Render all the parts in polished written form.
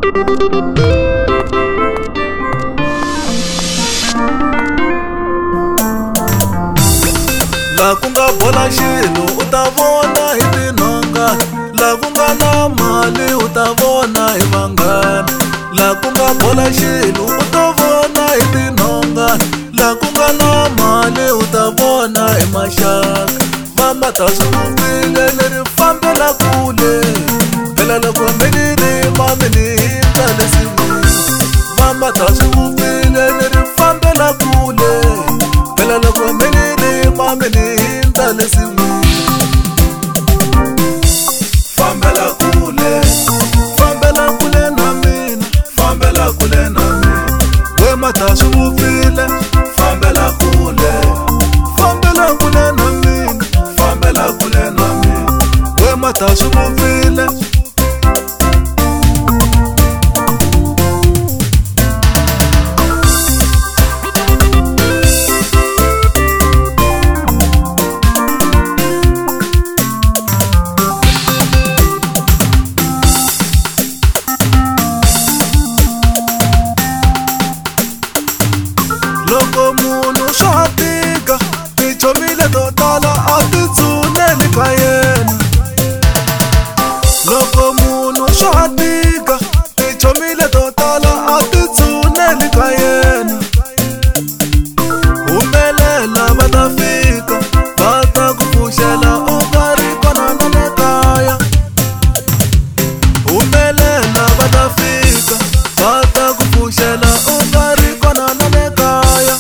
La ku nga bola xilo u ta vona hi tinhonga, la ku nga na mali u ta vona hi vanghana. La ku nga bola xilo u ta vona hi tinhonga, la ku nga na mali u ta vona hi maxaka. Mama ta swi vupfile ni ri fambela kule, phela loko mi ni rima mi ni hindza le nsin'wini. Mama ta swi vupfile ni ri fambela kule, phela loko mi ni rima mi ni hindza le nsin'wini. Fambela kule na mina, fambela kule na mina. We mata swi vupfile, fambela kule na mina, fambela kule na mina. We mata swi vupfile. Loko munhu swa tika, ti chomile to tala a ti tshuneli ka yena. Loko munhu swa tika, ti chomile to tala a ti tshuneli ka yena. Humelela va ta fika, va ta ku pfuxela u nga ri kona na le kaya. Humelela va ta fika, va ta ku pfuxela u nga ri kona na le kaya.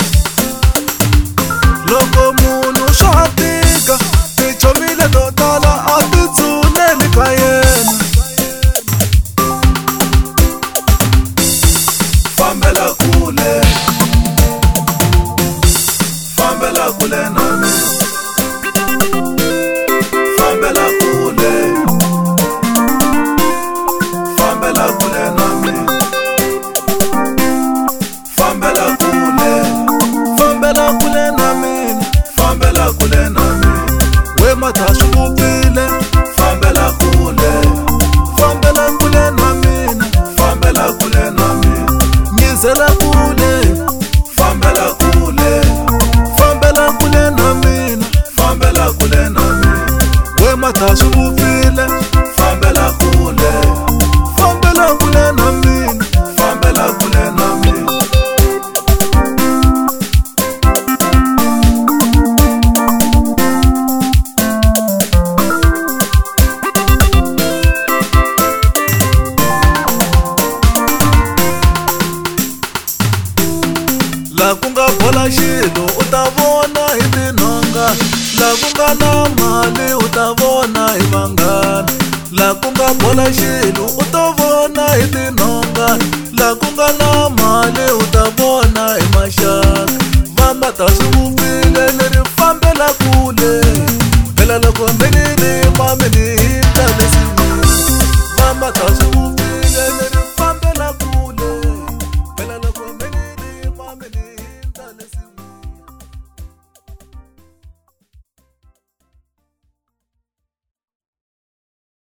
Loko munhu swa tika, ti chomile to tala a ti tshuneli ka yena. Fambela kule na mina, fambela kule na mina, fambela kule na mina, fambela kule na mina. We mata swi vupfile, fambela kule na mina, fambela kule na mina. Nyizela kule, fambela kule na mina, fambela kule na mina. We mata swi vupfile, fambela kule na mina, fambela kule na mina. La ku nga bola xilo u ta vona hi tinhonga, la ku nga na mali u ta vona hi vanghana. La ku nga bola xilo u ta vona hi tinhonga, la ku nga na mali u ta vona hi maxaka. Mama ta swi